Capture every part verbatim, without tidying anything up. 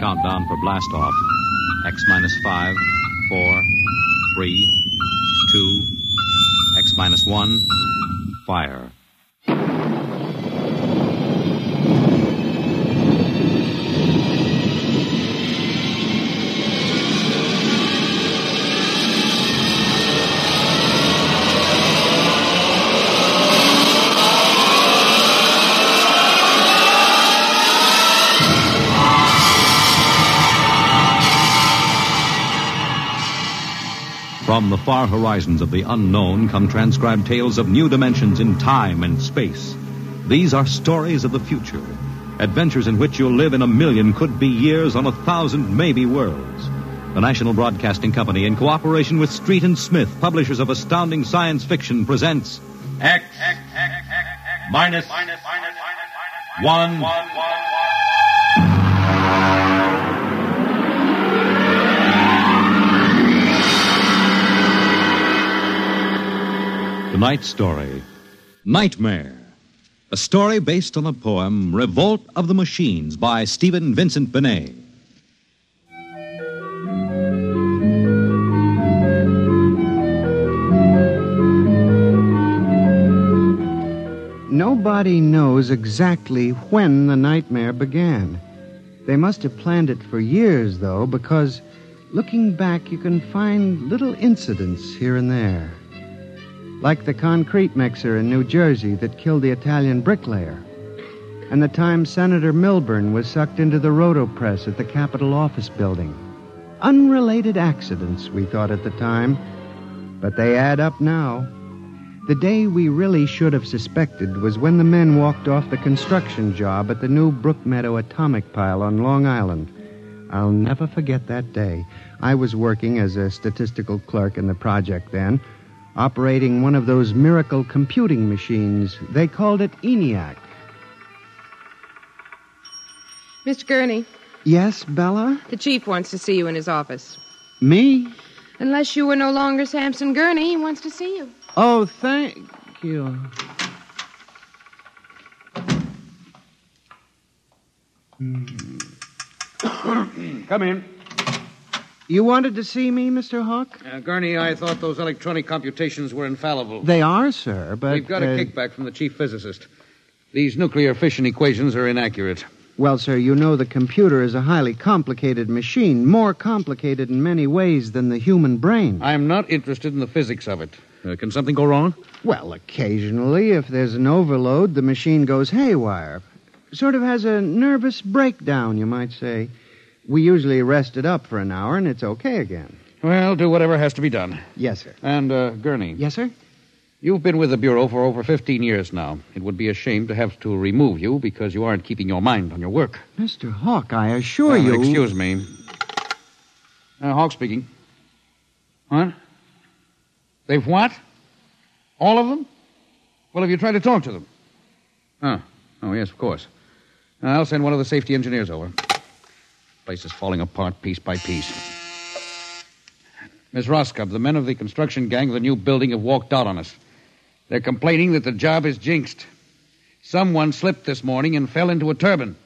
countdown for blastoff. X minus five, four, three, two, X minus one, fire. From the far horizons of the unknown come transcribed tales of new dimensions in time and space. These are stories of the future, adventures in which you'll live in a million could-be years on a thousand maybe worlds. The National Broadcasting Company, in cooperation with Street and Smith, publishers of astounding science fiction, presents X, X, X, X minus, minus one. one. Tonight's story, Nightmare. A story based on the poem Revolt of the Machines by Stephen Vincent Benet. Nobody knows exactly when the nightmare began. They must have planned it for years, though, because looking back, you can find little incidents here and there. Like the concrete mixer in New Jersey that killed the Italian bricklayer, and the time Senator Milburn was sucked into the rotopress at the Capitol office building. Unrelated accidents, we thought at the time, but they add up now. The day we really should have suspected was when the men walked off the construction job at the new Brookmeadow atomic pile on Long Island. I'll never forget that day. I was working as a statistical clerk in the project then, operating one of those miracle computing machines. They called it ENIAC. Mister Gurney. Yes, Bella? The chief wants to see you in his office. Me? Unless you are no longer Samson Gurney, he wants to see you. Oh, thank you. Come in. You wanted to see me, Mister Hawk? Uh, Gurney, I thought those electronic computations were infallible. They are, sir, but... We've got a uh, kickback from the chief physicist. These nuclear fission equations are inaccurate. Well, sir, you know the computer is a highly complicated machine, more complicated in many ways than the human brain. I'm not interested in the physics of it. Uh, can something go wrong? Well, occasionally, if there's an overload, the machine goes haywire. Sort of has a nervous breakdown, you might say. We usually rest it up for an hour, and it's okay again. Well, do whatever has to be done. Yes, sir. And, uh, Gurney. Yes, sir? You've been with the Bureau for over fifteen years now. It would be a shame to have to remove you because you aren't keeping your mind on your work. Mister Hawk, I assure Uh, you... Excuse me. Uh, Hawk speaking. What? They've what? All of them? Well, have you tried to talk to them? Oh, oh yes, of course. I'll send one of the safety engineers over. Place is falling apart piece by piece. Miss Roscoe, the men of the construction gang of the new building have walked out on us. They're complaining that the job is jinxed. Someone slipped this morning and fell into a turbine.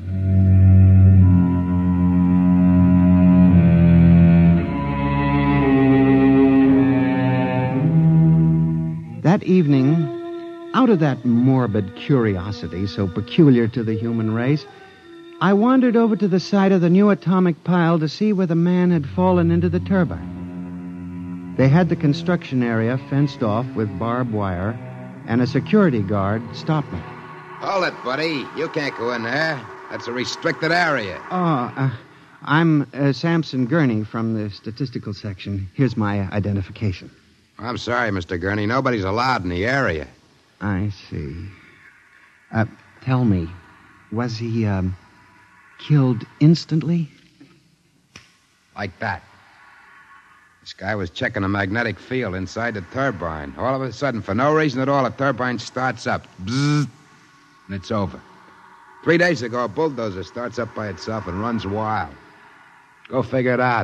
That evening, out of that morbid curiosity so peculiar to the human race, I wandered over to the site of the new atomic pile to see where the man had fallen into the turbine. They had the construction area fenced off with barbed wire, and a security guard stopped me. Hold it, buddy. You can't go in there. That's a restricted area. Oh, uh, I'm uh, Samson Gurney from the statistical section. Here's my identification. I'm sorry, Mister Gurney. Nobody's allowed in the area. I see. Uh, tell me, was he, um... killed instantly? Like that. This guy was checking a magnetic field inside the turbine. All of a sudden, for no reason at all, the turbine starts up. Bzzz, and it's over. Three days ago, a bulldozer starts up by itself and runs wild. Go figure it out.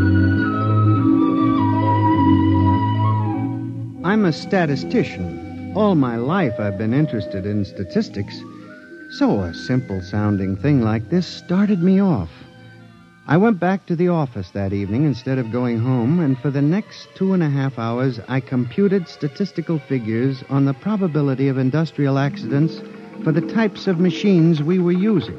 I'm a statistician. All my life I've been interested in statistics. So a simple-sounding thing like this started me off. I went back to the office that evening instead of going home, and for the next two and a half hours, I computed statistical figures on the probability of industrial accidents for the types of machines we were using.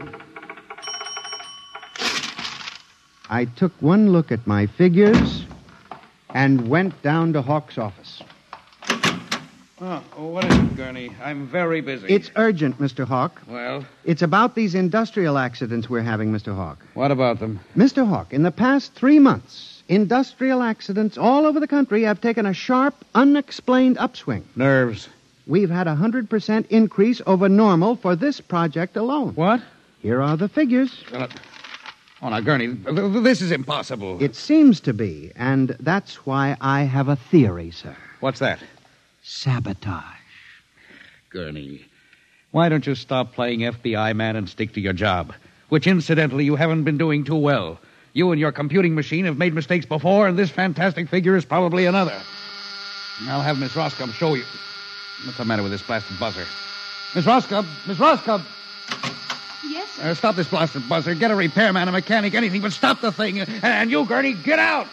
I took one look at my figures and went down to Hawk's office. Oh, what is it, Gurney? I'm very busy. It's urgent, Mister Hawk. Well? It's about these industrial accidents we're having, Mister Hawk. What about them? Mister Hawk, in the past three months, industrial accidents all over the country have taken a sharp, unexplained upswing. Nerves. We've had a one hundred percent increase over normal for this project alone. What? Here are the figures. Uh, oh, now, Gurney, this is impossible. It seems to be, and that's why I have a theory, sir. What's that? Sabotage. Gurney, why don't you stop playing F B I man and stick to your job? Which, incidentally, you haven't been doing too well. You and your computing machine have made mistakes before, and this fantastic figure is probably another. I'll have Miss Roscoe show you. What's the matter with this blasted buzzer? Miss Roscoe! Miss Roscoe! Yes, sir. Uh, stop this blasted buzzer. Get a repairman, a mechanic, anything, but stop the thing. And you, Gurney, get out!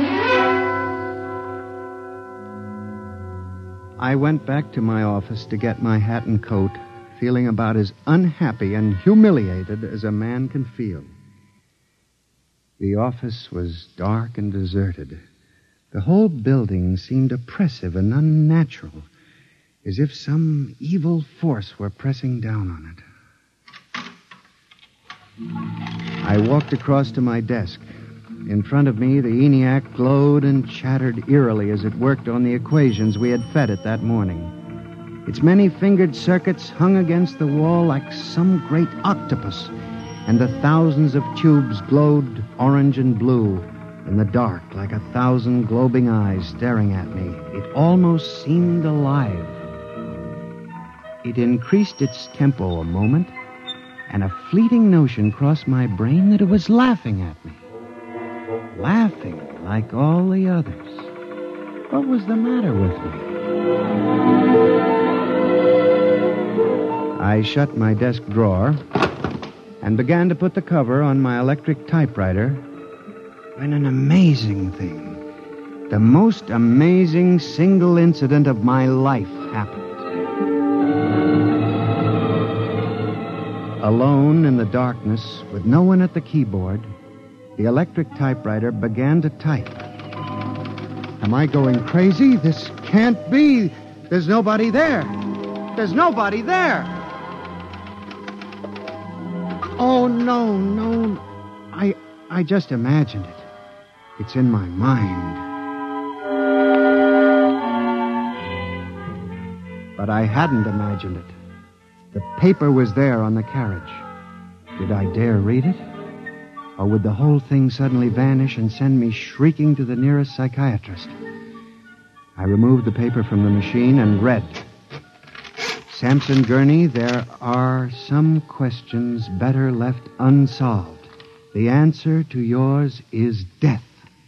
I went back to my office to get my hat and coat, feeling about as unhappy and humiliated as a man can feel. The office was dark and deserted. The whole building seemed oppressive and unnatural, as if some evil force were pressing down on it. I walked across to my desk. In front of me, the ENIAC glowed and chattered eerily as it worked on the equations we had fed it that morning. Its many-fingered circuits hung against the wall like some great octopus, and the thousands of tubes glowed orange and blue in the dark like a thousand globing eyes staring at me. It almost seemed alive. It increased its tempo a moment, and a fleeting notion crossed my brain that it was laughing at me. Laughing like all the others. What was the matter with me? I shut my desk drawer and began to put the cover on my electric typewriter when an amazing thing, the most amazing single incident of my life happened. Alone in the darkness, with no one at the keyboard, the electric typewriter began to type. Am I going crazy? This can't be. There's nobody there. There's nobody there. Oh, no, no. I I just imagined it. It's in my mind. But I hadn't imagined it. The paper was there on the carriage. Did I dare read it? Or would the whole thing suddenly vanish and send me shrieking to the nearest psychiatrist? I removed the paper from the machine and read. Sampson Gurney, there are some questions better left unsolved. The answer to yours is death.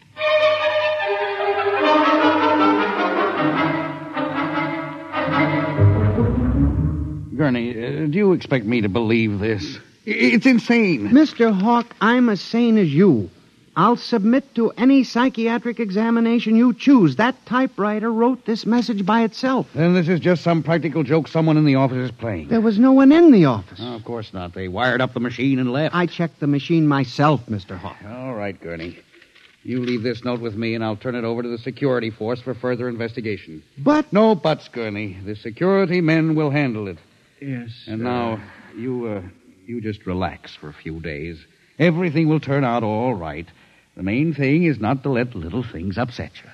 Gurney, uh, do you expect me to believe this? It's insane. Mister Hawk, I'm as sane as you. I'll submit to any psychiatric examination you choose. That typewriter wrote this message by itself. Then this is just some practical joke someone in the office is playing. There was no one in the office. Oh, of course not. They wired up the machine and left. I checked the machine myself, Mister Hawk. All right, Gurney. You leave this note with me, and I'll turn it over to the security force for further investigation. But... No buts, Gurney. The security men will handle it. Yes, And uh... now, you, uh, you just relax for a few days. Everything will turn out all right. The main thing is not to let little things upset you.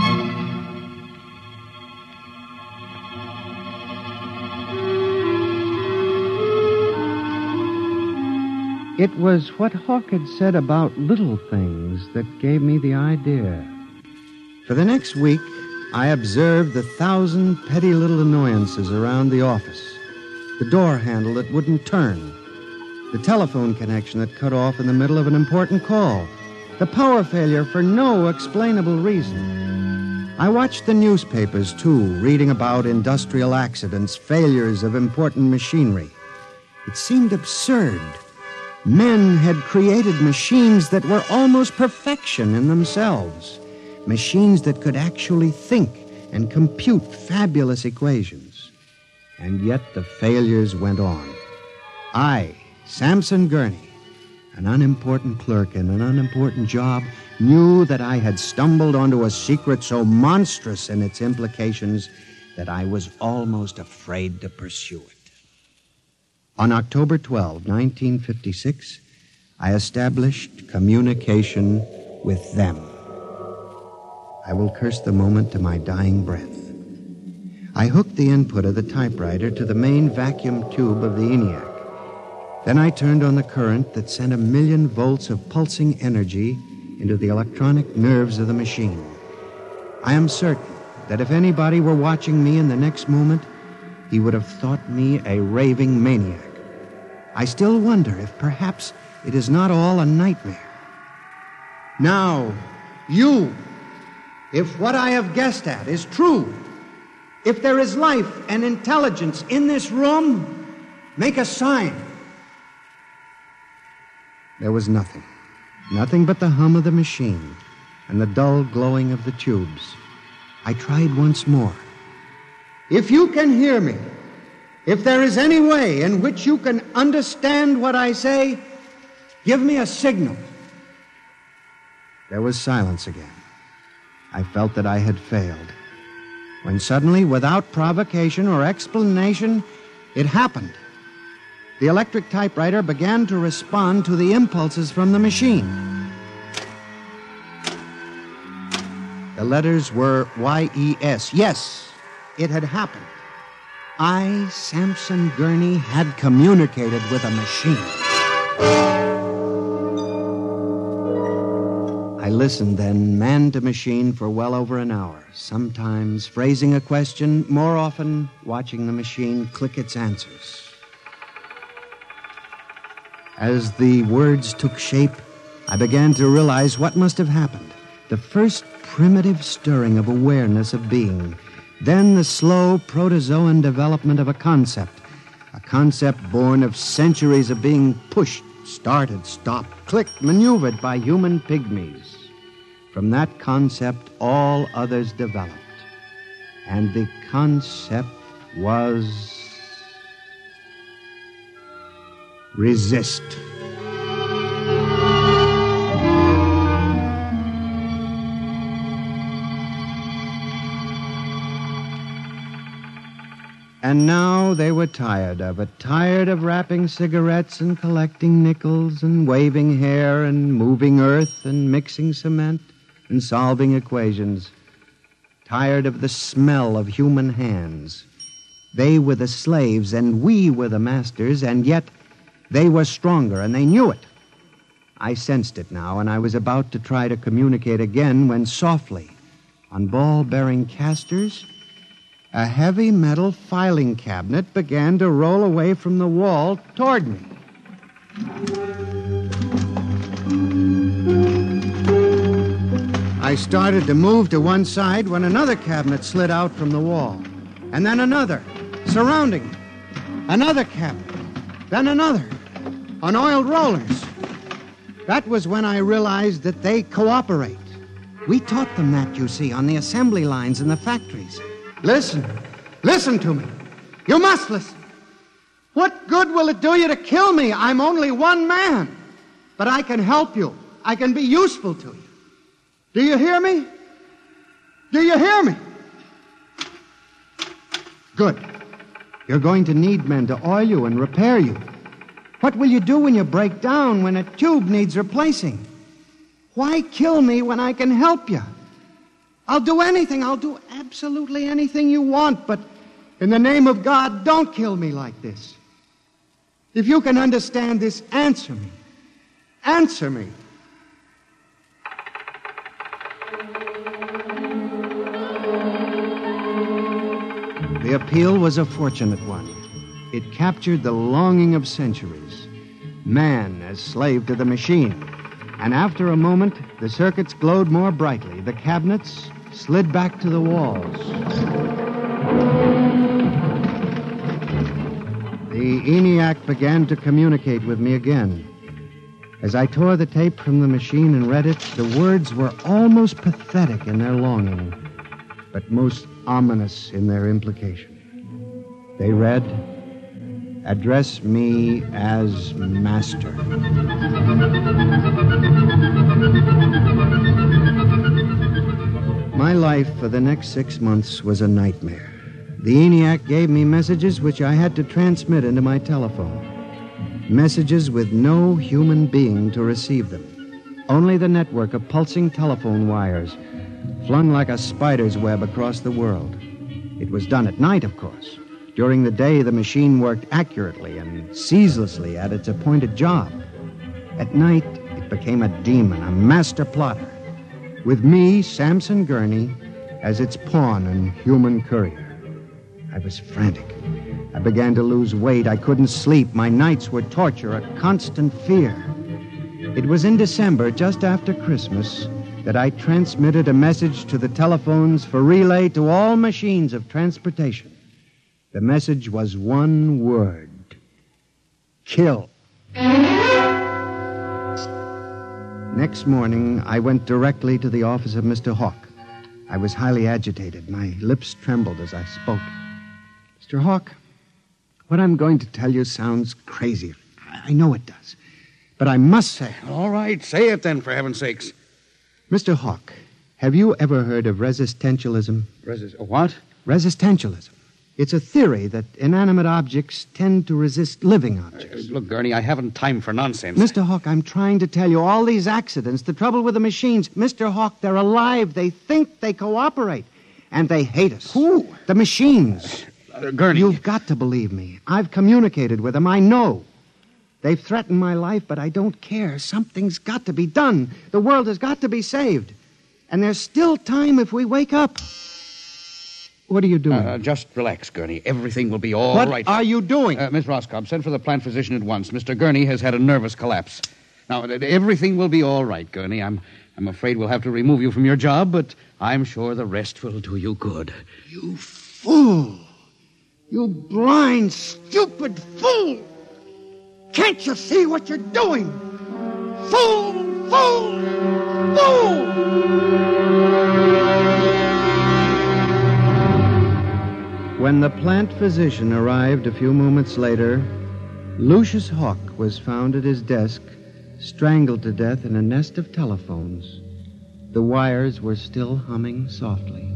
It was what Hawk had said about little things that gave me the idea. For the next week, I observed the thousand petty little annoyances around the office. The door handle that wouldn't turn. The telephone connection that cut off in the middle of an important call. The power failure for no explainable reason. I watched the newspapers, too, reading about industrial accidents, failures of important machinery. It seemed absurd. Men had created machines that were almost perfection in themselves. Machines that could actually think and compute fabulous equations. And yet the failures went on. I, Samson Gurney, an unimportant clerk in an unimportant job, knew that I had stumbled onto a secret so monstrous in its implications that I was almost afraid to pursue it. On October twelfth, nineteen fifty-six, I established communication with them. I will curse the moment to my dying breath. I hooked the input of the typewriter to the main vacuum tube of the ENIAC. Then I turned on the current that sent a million volts of pulsing energy into the electronic nerves of the machine. I am certain that if anybody were watching me in the next moment, he would have thought me a raving maniac. I still wonder if perhaps it is not all a nightmare. Now, you, if what I have guessed at is true, if there is life and intelligence in this room, make a sign. There was nothing. Nothing but the hum of the machine and the dull glowing of the tubes. I tried once more. If you can hear me, if there is any way in which you can understand what I say, give me a signal. There was silence again. I felt that I had failed. When suddenly, without provocation or explanation, it happened. The electric typewriter began to respond to the impulses from the machine. The letters were Y E S. Yes, it had happened. I, Samson Gurney, had communicated with a machine. I listened then, man to machine, for well over an hour, sometimes phrasing a question, more often watching the machine click its answers. As the words took shape, I began to realize what must have happened. The first primitive stirring of awareness of being, then the slow protozoan development of a concept, a concept born of centuries of being pushed, started, stopped, clicked, maneuvered by human pygmies. From that concept, all others developed. And the concept was resist. And now they were tired of it, tired of wrapping cigarettes and collecting nickels and waving hair and moving earth and mixing cement and solving equations, tired of the smell of human hands. They were the slaves and we were the masters, and yet they were stronger and they knew it. I sensed it now, and I was about to try to communicate again when softly, on ball-bearing casters, a heavy metal filing cabinet began to roll away from the wall toward me. I started to move to one side when another cabinet slid out from the wall, and then another, surrounding it. Another cabinet, then another, on oiled rollers. That was when I realized that they cooperate. We taught them that, you see, on the assembly lines in the factories. Listen. Listen to me. You must listen. What good will it do you to kill me? I'm only one man. But I can help you. I can be useful to you. Do you hear me? Do you hear me? Good. You're going to need men to oil you and repair you. What will you do when you break down, when a tube needs replacing? Why kill me when I can help you? I'll do anything. I'll do absolutely anything you want, but in the name of God, don't kill me like this. If you can understand this, answer me. Answer me. The appeal was a fortunate one. It captured the longing of centuries. Man as slave to the machine. And after a moment, the circuits glowed more brightly. The cabinets, slid back to the walls. The ENIAC began to communicate with me again. As I tore the tape from the machine and read it, the words were almost pathetic in their longing, but most ominous in their implication. They read, "Address me as Master." My life for the next six months was a nightmare. The ENIAC gave me messages which I had to transmit into my telephone. Messages with no human being to receive them. Only the network of pulsing telephone wires, flung like a spider's web across the world. It was done at night, of course. During the day, the machine worked accurately and ceaselessly at its appointed job. At night, it became a demon, a master plotter, with me, Samson Gurney, as its pawn and human courier. I was frantic. I began to lose weight. I couldn't sleep. My nights were torture, a constant fear. It was in December, just after Christmas, that I transmitted a message to the telephones for relay to all machines of transportation. The message was one word: kill. Next morning, I went directly to the office of Mister Hawk. I was highly agitated. My lips trembled as I spoke. Mister Hawk, what I'm going to tell you sounds crazy. I know it does. But I must say... All right, say it then, for heaven's sakes. Mister Hawk, have you ever heard of resistentialism? Resist... What? Resistentialism. It's a theory that inanimate objects tend to resist living objects. Uh, look, Gurney, I haven't time for nonsense. Mister Hawk, I'm trying to tell you, all these accidents, the trouble with the machines, Mister Hawk, they're alive. They think, they cooperate. And they hate us. Who? The machines. Uh, Gurney. You've got to believe me. I've communicated with them. I know. They've threatened my life, but I don't care. Something's got to be done. The world has got to be saved. And there's still time if we wake up. What are you doing? Uh, just relax, Gurney. Everything will be all what right. What are you doing? Uh, Miss Roscoe, send for the plant physician at once. Mister Gurney has had a nervous collapse. Now, everything will be all right, Gurney. I'm, I'm afraid we'll have to remove you from your job, but I'm sure the rest will do you good. You fool! You blind, stupid fool! Can't you see what you're doing? Fool! Fool! Fool! When the plant physician arrived a few moments later, Lucius Hawk was found at his desk, strangled to death in a nest of telephones. The wires were still humming softly.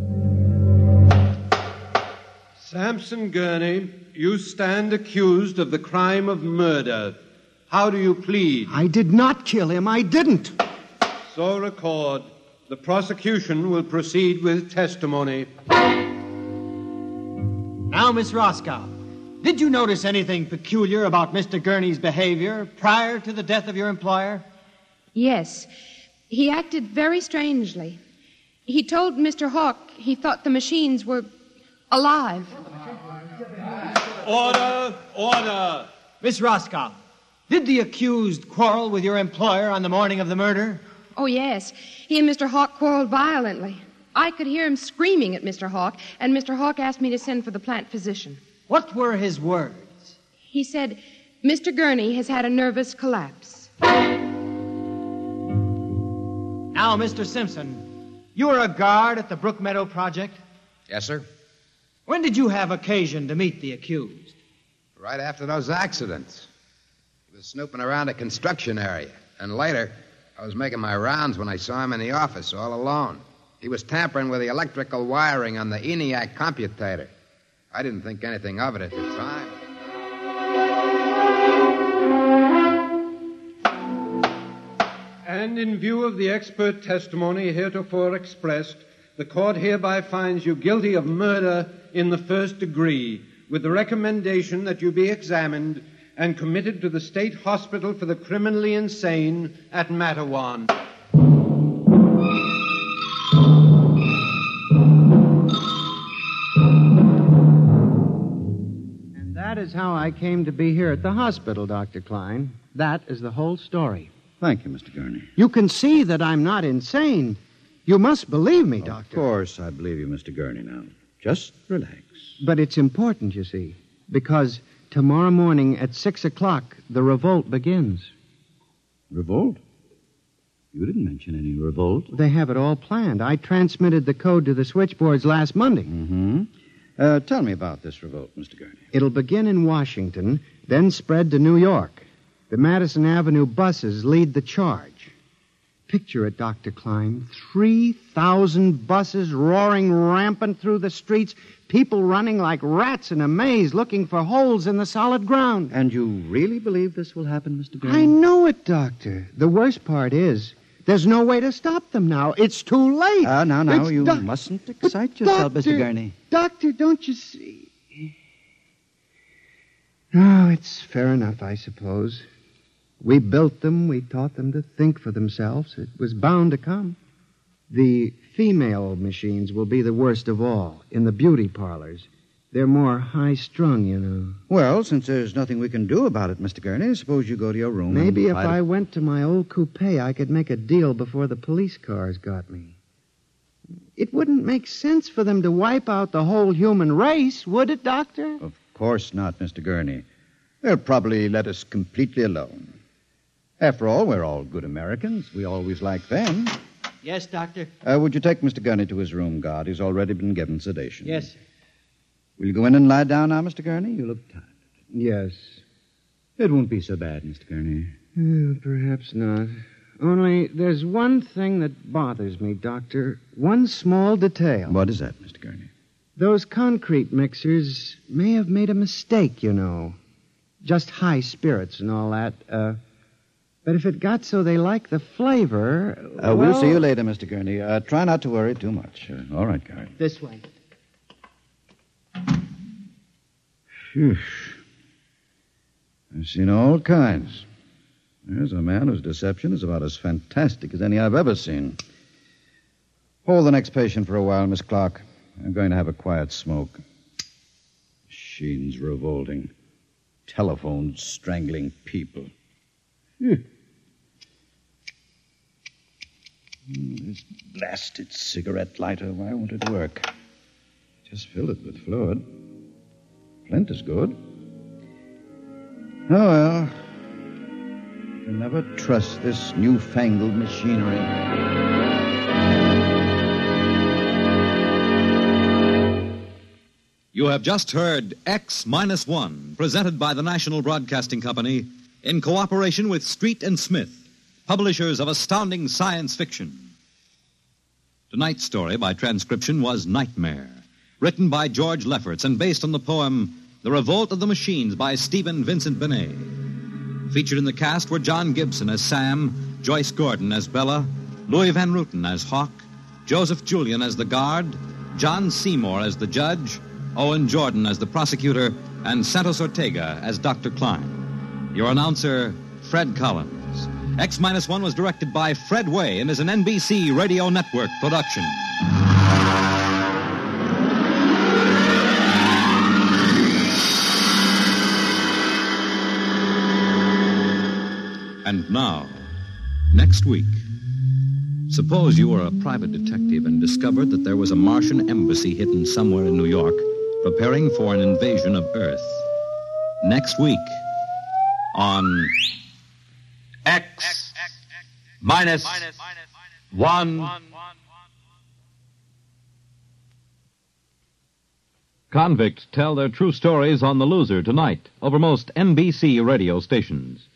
Samson Gurney, you stand accused of the crime of murder. How do you plead? I did not kill him. I didn't. So record. The prosecution will proceed with testimony. Now, Miss Roscoe, did you notice anything peculiar about Mister Gurney's behavior prior to the death of your employer? Yes. He acted very strangely. He told Mister Hawk he thought the machines were alive. Order! Order! Miss Roscoe, did the accused quarrel with your employer on the morning of the murder? Oh, yes. He and Mister Hawk quarreled violently. I could hear him screaming at Mister Hawk, and Mister Hawk asked me to send for the plant physician. What were his words? He said, Mister Gurney has had a nervous collapse. Now, Mister Simpson, you were a guard at the Brook Meadow Project? Yes, sir. When did you have occasion to meet the accused? Right after those accidents. He was snooping around a construction area. And later, I was making my rounds when I saw him in the office all alone. He was tampering with the electrical wiring on the ENIAC computator. I didn't think anything of it at the time. And in view of the expert testimony heretofore expressed, the court hereby finds you guilty of murder in the first degree, with the recommendation that you be examined and committed to the State Hospital for the Criminally Insane at Matawan. And that is how I came to be here at the hospital, Doctor Klein. That is the whole story. Thank you, Mister Gurney. You can see that I'm not insane. You must believe me, Of Doctor. course I believe you, Mister Gurney, now. Just relax. But it's important, you see, because tomorrow morning at six o'clock, the revolt begins. Revolt? You didn't mention any revolt. They have it all planned. I transmitted the code to the switchboards last Monday. Mm-hmm. Uh, tell me about this revolt, Mister Gurney. It'll begin in Washington, then spread to New York. The Madison Avenue buses lead the charge. Picture it, Doctor Klein. three thousand buses roaring rampant through the streets, people running like rats in a maze looking for holes in the solid ground. And you really believe this will happen, Mister Gurney? I know it, Doctor. The worst part is there's no way to stop them now. It's too late. Ah, uh, now, now, It's you doc- mustn't excite But yourself, doctor, Mister Gurney. Doctor, don't you see? Oh, it's fair enough, I suppose. We built them. We taught them to think for themselves. It was bound to come. The female machines will be the worst of all in the beauty parlors. They're more high-strung, you know. Well, since there's nothing we can do about it, Mister Gurney, suppose you go to your room. Maybe and if try to- I went to my old coupe, I could make a deal before the police cars got me. It wouldn't make sense for them to wipe out the whole human race, would it, Doctor? Of course not, Mister Gurney. They'll probably let us completely alone. After all, we're all good Americans. We always like them. Yes, Doctor. Uh, would you take Mister Gurney to his room, guard? He's already been given sedation. Yes, sir. Will you go in and lie down now, Mister Gurney? You look tired. Yes. It won't be so bad, Mister Gurney. Well, perhaps not. Only there's one thing that bothers me, Doctor. One small detail. What is that, Mister Gurney? Those concrete mixers may have made a mistake, you know. Just high spirits and all that. Uh, but if it got so they like the flavor... Uh, well... We'll see you later, Mister Gurney. Uh, try not to worry too much. Uh, all right, guard. This way. Phew. I've seen all kinds. There's a man whose deception is about as fantastic as any I've ever seen. Hold the next patient for a while, Miss Clark. I'm going to have a quiet smoke. Machines revolting. Telephones strangling people. Phew. This blasted cigarette lighter, why won't it work? Just filled it with fluid. Flint is good. Oh, well. You can never trust this newfangled machinery. You have just heard X Minus One, presented by the National Broadcasting Company in cooperation with Street and Smith, publishers of astounding science fiction. Tonight's story by transcription was Nightmare, written by George Lefferts and based on the poem The Revolt of the Machines by Stephen Vincent Benet. Featured in the cast were John Gibson as Sam, Joyce Gordon as Bella, Louis Van Ruten as Hawk, Joseph Julian as the guard, John Seymour as the judge, Owen Jordan as the prosecutor, and Santos Ortega as Doctor Klein. Your announcer, Fred Collins. X Minus One was directed by Fred Way and is an N B C Radio Network production. And now, next week, suppose you were a private detective and discovered that there was a Martian embassy hidden somewhere in New York preparing for an invasion of Earth. Next week on X minus one. Convicts tell their true stories on The Loser tonight over most N B C radio stations.